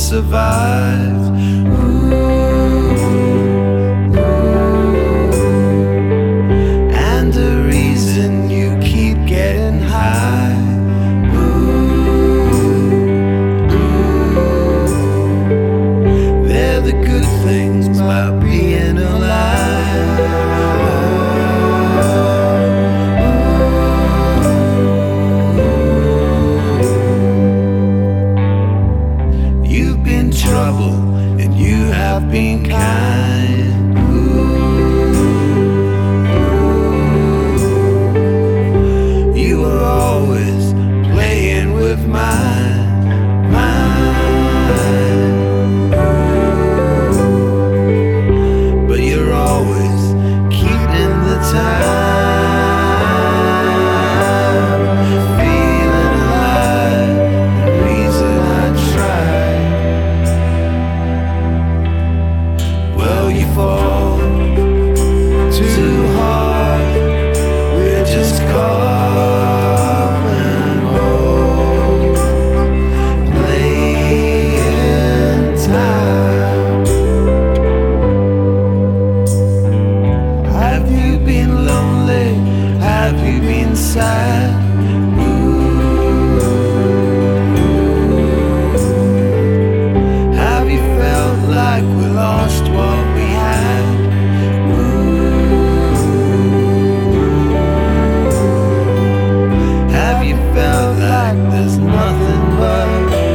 survive. And the reason you keep getting high. They're the good things about being alive. You've been trouble and you have been kind. You were always playing with mine. But you're always keeping the time. Feeling alive, the reason I try. Well, you fall too hard. We're just coming home, playing time. Have you been lonely? Have you been sad? Have you felt like we lost what we had? Have you felt like there's nothing but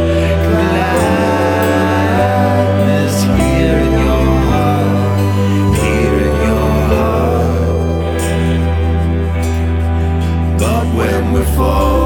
gladness here in your heart, here in your heart? But when we fall